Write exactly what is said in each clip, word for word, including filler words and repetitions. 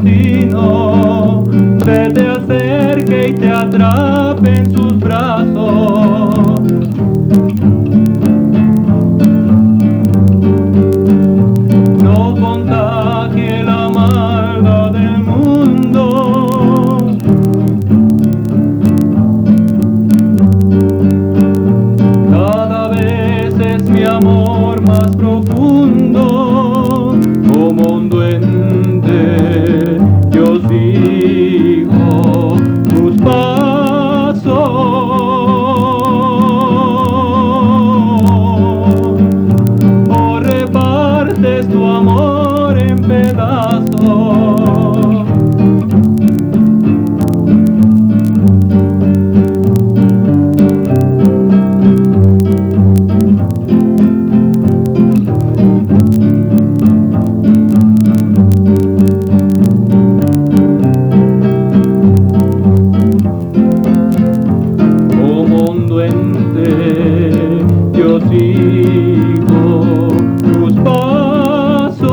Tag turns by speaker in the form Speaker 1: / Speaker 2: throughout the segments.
Speaker 1: destino se te acerque y te atrape en sus brazos. No contagie la maldad del mundo. Cada vez es mi amor más profundo, como un duende yo sigo tus pasos, o repartes tu amor en pedazos. Yo sigo tus pasos,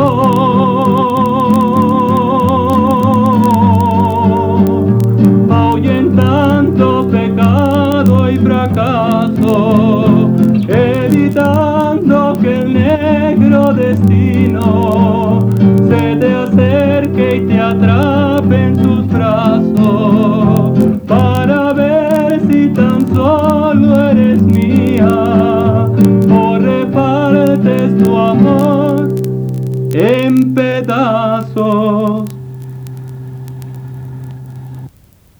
Speaker 1: ahuyentando pecado y fracaso, evitando que el negro destino se te acerque y te atrape